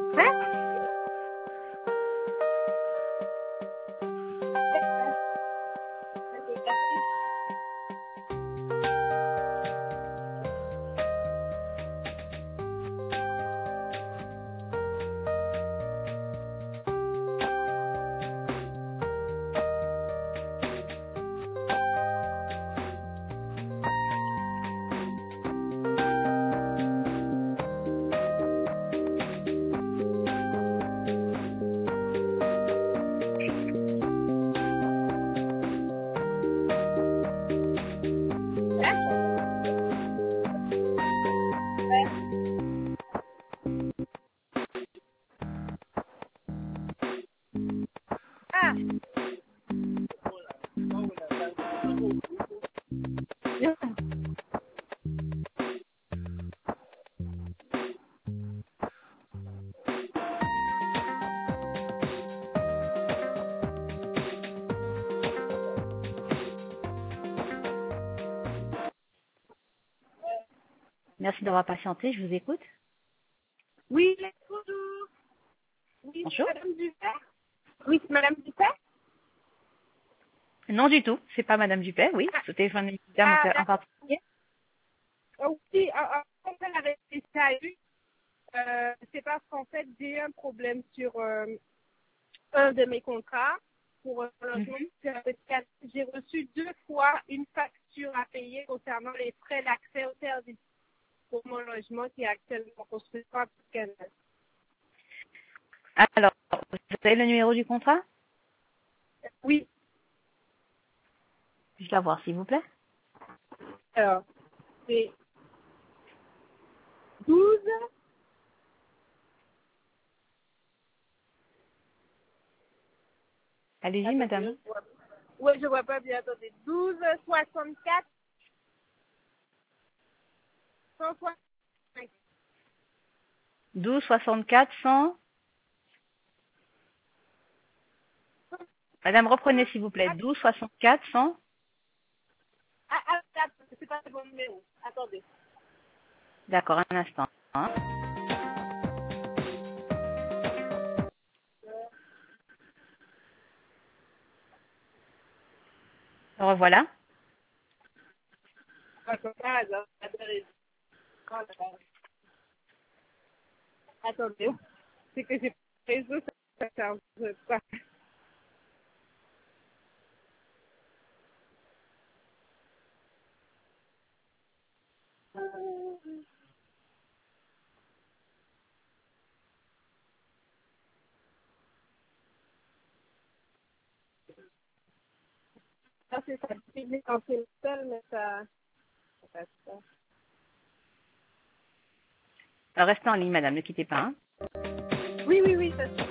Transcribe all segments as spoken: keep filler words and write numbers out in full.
Hein? Ah! Merci d'avoir patienté, je vous écoute. Oui, bonjour. Oui, c'est Bonjour. Madame Dupet. Oui, c'est Madame Dupet. Non du tout, c'est pas Madame Dupet, oui. Ah, Ce téléphone est dame ah en d'accord. particulier. Oh, oui, en en fait, avec les saluts, euh, c'est parce qu'en fait, j'ai un problème sur euh, un de mes contrats pour un logement. Mhm. J'ai reçu deux fois une facture à payer concernant les frais d'accès au service pour mon logement qui est actuellement construit par Canada. Alors, vous avez le numéro du contrat? Oui, Je la voir, s'il vous plaît. alors, c'est douze. Allez-y, Attendez, madame. je vois. Oui, je vois pas bien. Attendez. douze soixante-quatre cent soixante-cinq. douze soixante-quatre cent. Madame, reprenez s'il vous plaît. Ah, douze soixante-quatre cent. ah, ah, ah, c'est pas le bon numéro. Attendez. D'accord, un instant. Hein. Le revoilà. Attendez. Ah, alors, attendez. Oh là là. Attendez. C'est que j'ai pas le réseau, ça ça charge pas. Ça, c'est ça. J'ai tenté le seul, mais ça, ça passe pas. Alors, restez en ligne, madame, ne quittez pas. Hein. Oui, oui, oui, ça se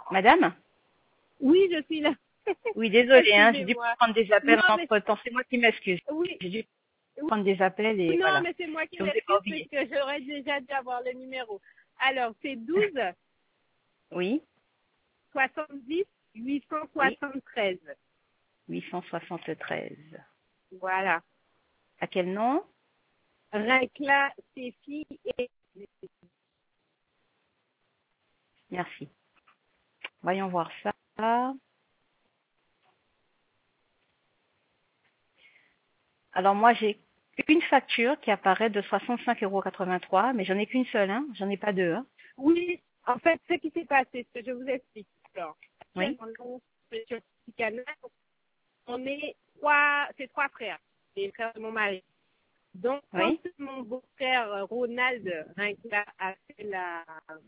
Madame? Oui, je suis là. Oui, désolée, hein, j'ai dû Excusez-moi. prendre des appels Non, mais entre temps. C'est moi qui m'excuse. oui, J'ai dû oui, prendre des appels et non, voilà. mais c'est moi qui Je vous ai pas m'excuse parce oublié. que j'aurais déjà dû avoir le numéro. Alors, c'est douze Oui, soixante-dix huit cent oui, soixante-treize. huit cent soixante-treize. Voilà. À quel nom? Recla, Stéphie et... Merci. Voyons voir ça. Alors moi, j'ai une facture qui apparaît de soixante-cinq euros quatre-vingt-trois, mais j'en ai qu'une seule, hein. J'en ai pas deux, hein. Oui, en fait, ce qui s'est passé, ce que je vous explique. Alors, Oui, actuellement, nous, sur ce canal, on est trois, c'est trois frères, les frères de mon mari. Donc, quand oui, mon beau-frère euh, Ronald Rincla a fait la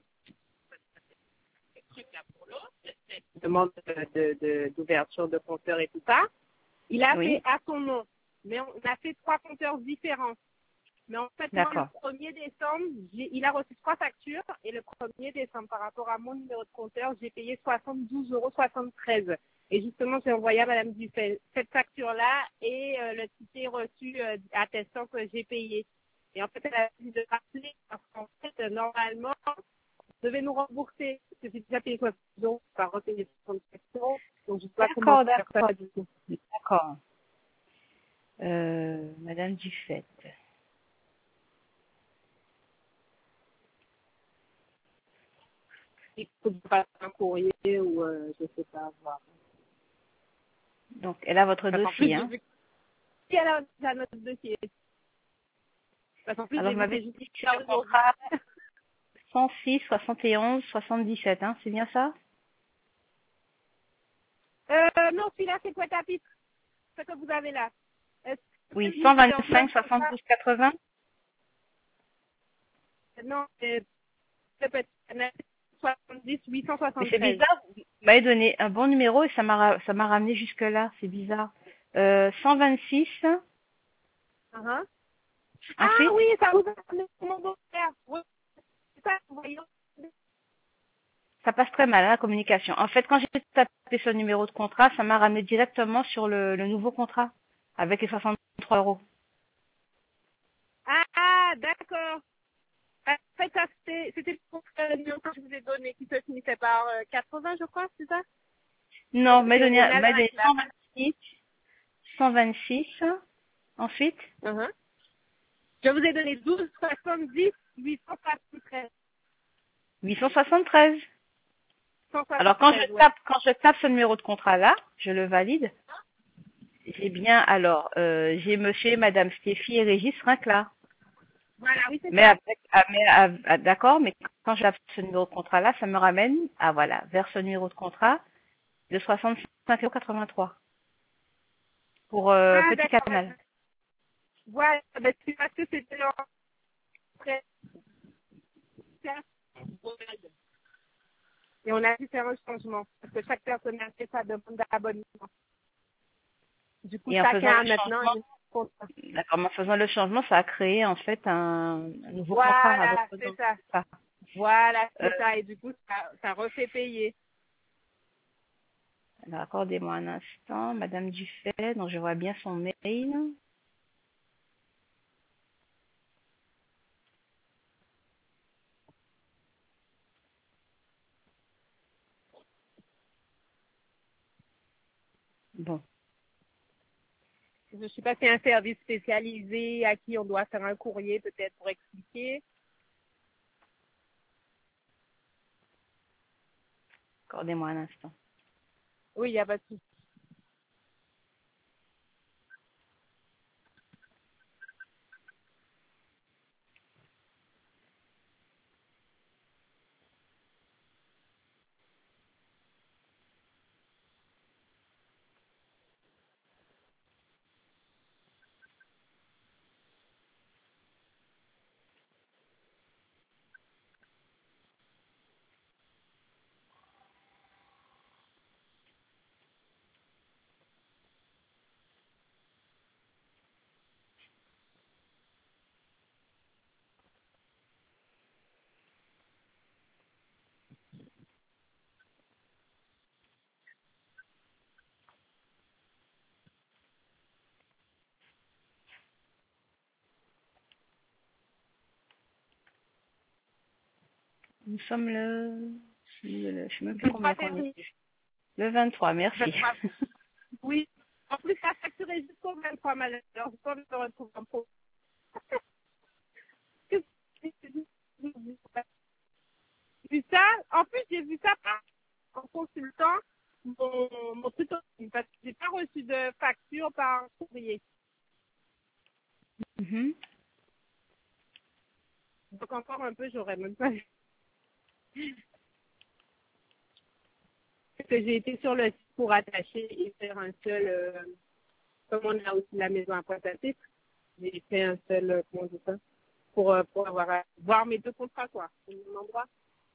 demande de- de- de- d'ouverture de, compteur et tout ça, il a fait oui, à son nom. Mais on a fait trois compteurs différents. Mais en fait, moi, le d'accord. premier décembre, j'ai- il a reçu trois factures et le premier décembre, par rapport à mon numéro de compteur, j'ai payé soixante-douze euros soixante-treize. Et justement, j'ai envoyé à Madame Dufay cette facture-là et euh, le ticket reçu euh, attestant que j'ai payé. Et en fait, elle a dit de rappeler parce qu'en fait, euh, normalement, vous devez nous rembourser. Parce que j'ai déjà payé soixante euros par repayer soixante-sept euros. Donc, je ne sais pas comment D'accord, faire ça d'accord, du coup. d'accord. Euh, Madame Dufette. Il faut que je fasse un courrier ou euh, je ne sais pas. Voir. Donc, elle a votre Parce qu'en plus, dossier, j'ai hein. vu qui a la- notre dossier. Parce qu'en plus, Alors, j'ai vous vu m'avez c'est juste dit que c'est ça le aujourd'hui. contrat cent six, soixante et onze, soixante-dix-sept, hein. C'est bien ça? Euh, non, celui-là, c'est quoi ta pipe? Ce que vous avez là. Est-ce que Oui, celui cent qui est en vingt-cinq, plein contrat? soixante-douze, quatre-vingts. Non, c'est c'est peut-être soixante-dix, huit cent Mais c'est soixante-treize. bizarre, vous m'avez donné un bon numéro et ça m'a ra- ça m'a ramené jusque là, c'est bizarre. Euh, cent vingt-six, Uh-huh. Ah ensuite, oui, ça vous a amené mon beau-frère. Oui, c'est ça, voyons. ça passe très mal, hein, la communication. En fait, quand j'ai tapé ce numéro de contrat, ça m'a ramené directement sur le, le nouveau contrat, avec les soixante-trois euros. Ah, ah, d'accord. En fait, ça, c'était c'était pour le numéro que je vous ai donné, qui se finissait par euh, quatre-vingts, je crois, c'est ça? Non, vous C'est m'avez c'est donné, vous Ronald m'avez donné Rincla. cent vingt-six, cent vingt-six, ensuite, Uh-huh. Je vous ai donné douze, soixante-dix, huit cent soixante-treize. huit cent soixante-treize. Alors, quand je cent soixante-treize, ouais. tape, quand je tape ce numéro de contrat là, je le valide. J'ai bien, alors, euh, j'ai monsieur et madame Stéphie et Régis Rincla. Voilà, oui, c'est Mais ça. avec, ah, mais, ah, ah, d'accord, mais quand je tape ce numéro de contrat là, ça me ramène, ah voilà, vers ce numéro de contrat de soixante-cinq euros quatre-vingt-trois pour euh, Ah, Petit d'accord. Canal. Voilà, ben, c'est parce que c'était leur prêt. Et on a dû faire un changement. Parce que chaque personne a fait sa demande d'abonnement. Du coup, Et en faisant chacun a le maintenant changement, un contrat. d'accord, mais en faisant le changement, ça a créé en fait un, un nouveau contrat à Voilà, votre c'est nom. ça. C'est ça. Voilà, Euh, c'est ça. Et du coup, ça, ça refait payer. alors, accordez-moi un instant, madame Dufay, donc je vois bien son mail. Bon, Je ne sais pas si c'est un service spécialisé à qui on doit faire un courrier peut-être pour expliquer. accordez-moi un instant. Oui, il n'y a pas de souci. Nous sommes le, le je sais même plus combien vingt-trois qu'on est. février. Le vingt-trois, merci. vingt-trois. Oui. En plus, ça facturé jusqu'au vingt-trois, madame. Alors, je peux me retrouver en pro. Qu'est-ce que c'est que c'est? J'ai vu ça. En plus, j'ai vu ça par en consultant mon, mon truc aussi, parce que j'ai pas reçu de facture par courrier. Mhm. Donc encore un peu, j'aurais même pas vu. Parce que j'ai été sur le site pour attacher et faire un seul, euh, comme on a aussi la maison à Pointe-à-Pitre, j'ai fait un seul, euh, comment on dit ça, pour, euh, pour avoir, à voir mes deux contrats, quoi, au même endroit.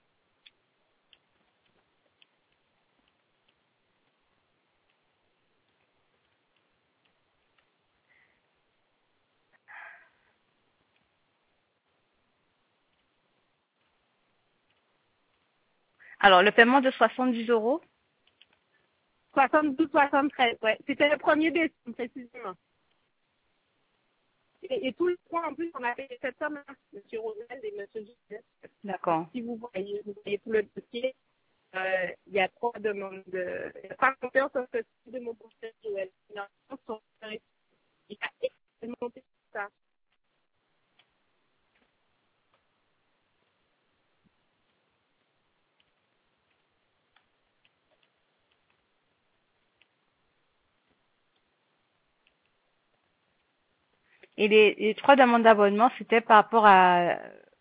Alors, le paiement de soixante-dix euros. soixante-douze soixante-treize, ouais. C'était le premier décembre, précisément. Et, et tous les mois, en plus, on a payé cette somme, hein, monsieur Rosel et monsieur Gilles. D'accord. Si vous voyez, vous voyez tout le dossier, euh, il y a trois demandes de, il y a pas confiance en ce type de mon conseil. Il y a extrêmement ça. Et les, les trois demandes d'abonnement, c'était par rapport à...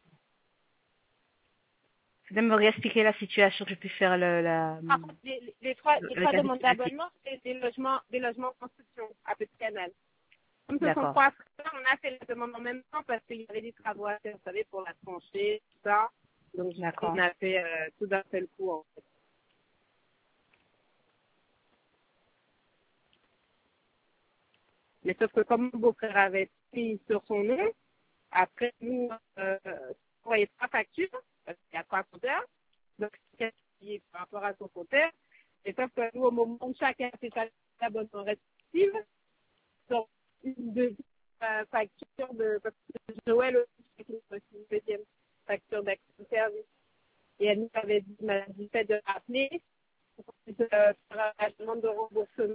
Vous me réexpliquer la situation, que je puisse faire le, la, Par contre, les, les trois, le les trois demandes récapitulatif. d'abonnement, c'est des logements, des logements en construction à Petit Canal. Comme ce sont D'accord. trois frères, on a fait la demande en même temps parce qu'il y avait des travaux à faire, vous savez, pour la tranchée, tout ça. Donc, D'accord. on a fait euh, tout d'un seul coup, en fait. Mais sauf que comme mon beau-frère avait pris sur son nom, après, nous, euh, on voyait trois factures, parce qu'il y a trois compteurs. Donc, c'est payé par rapport à son compteur. Et sauf que nous, au moment où chacun fait sa abonnement respective, donc, une deuxième euh, facture de, parce que Joël aussi, c'est une deuxième facture d'accès au service. Et elle nous avait dit, m'a dit, fait de rappeler, pour qu'on puisse euh, faire la demande de remboursement.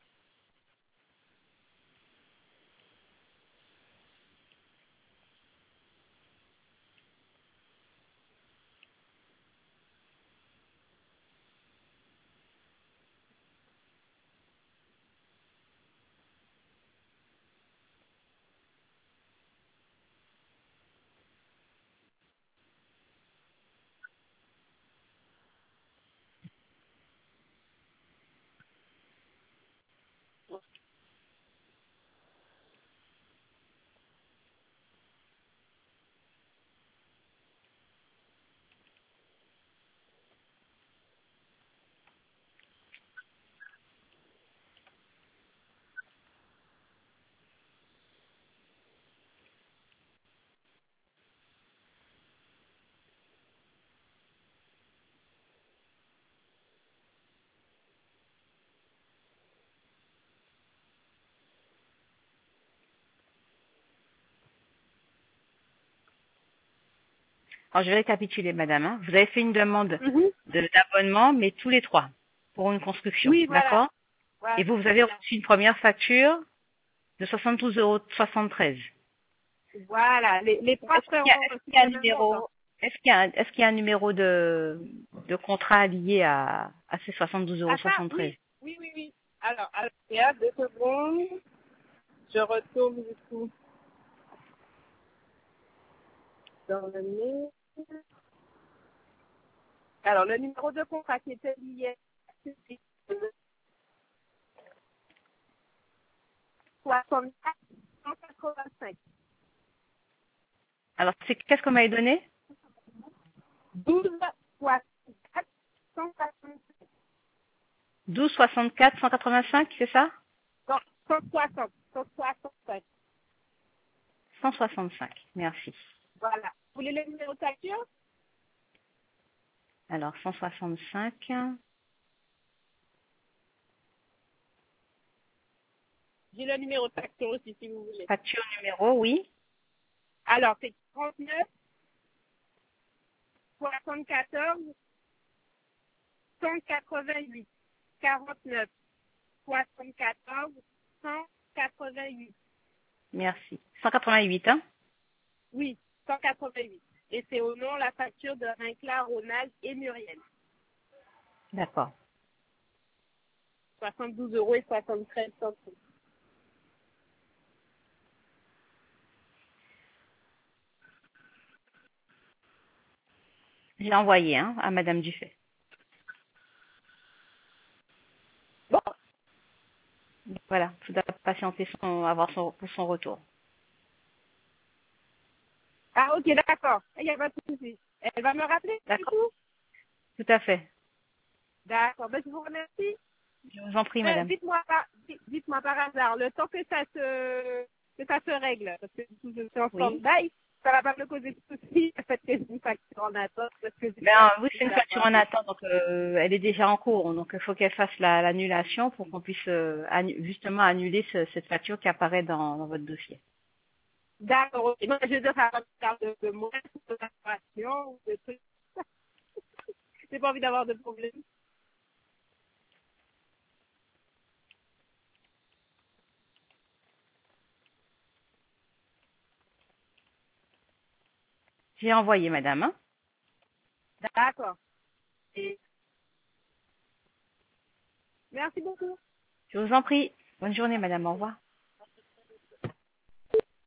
Alors, je vais récapituler, madame. hein. Vous avez fait une demande Mhm. de- d'abonnement, mais tous les trois, pour une construction. Oui, voilà. D'accord? Voilà. Et vous, vous avez reçu une première facture de soixante-douze euros soixante-treize. Voilà. Les, les trois Est-ce frères qu'il y a, ont est-ce reçu qu'il y a un le même montant. numéro, est-ce qu'il y a un, est-ce qu'il y a un numéro de, de contrat lié à, à ces soixante-douze euros Ah ça, soixante-treize? oui, oui, oui, oui. Alors, alors, il y a deux secondes. Je retourne du coup dans le mail. Alors, le numéro de contrat qui était lié, c'est soixante-quatre cent quatre-vingt-cinq. Alors, c'est, qu'est-ce qu'on m'avait donné? douze soixante-quatre cent quatre-vingt-cinq. douze soixante-quatre cent quatre-vingt-cinq, c'est ça? Non, cent soixante. cent soixante-cinq. cent soixante-cinq. Merci. Voilà. Vous voulez le numéro de facture? Alors, cent soixante-cinq. J'ai le numéro de facture aussi, si vous voulez. Facture numéro, oui. Alors, c'est trente-neuf soixante-quatorze, cent quatre-vingt-huit, quarante-neuf, soixante-quatorze, cent quatre-vingt-huit. Merci. cent quatre-vingt-huit, hein? Oui, cent quatre-vingt-huit. Et c'est au nom la facture de Rincla, Ronald et Muriel. D'accord. soixante-douze euros et soixante-treize centimes. J'ai envoyé, hein, à Madame Dufay. Bon. Voilà, tout doit patienter son, avoir son, pour son retour. Ah, ok, d'accord. Il n'y a pas de souci. Elle va me rappeler, du D'accord? coup? Tout à fait. D'accord. Ben, je vous remercie. Je vous en prie, Ben, Madame. dites-moi par, dites- dites-moi par hasard, le temps que ça se, que ça se règle, parce que du coup, je suis en Oui. stand-by, ça va pas me causer de soucis, le fait que j'ai une facture en attente, parce que j'ai Ben, pas oui, pu c'est une la facture voir. en attente, donc euh, elle est déjà en cours. Donc il faut qu'elle fasse la- l'annulation pour qu'on puisse euh, annu- justement annuler ce- cette facture qui apparaît dans, dans votre dossier. D'accord, ok. Non, je veux dire, ça va me faire de, de moins de facturation ou de trucs. J'ai pas envie d'avoir de problème. J'ai envoyé, Madame. Hein. D'accord. Et merci beaucoup. Je vous en prie. Bonne journée, Madame. Au revoir.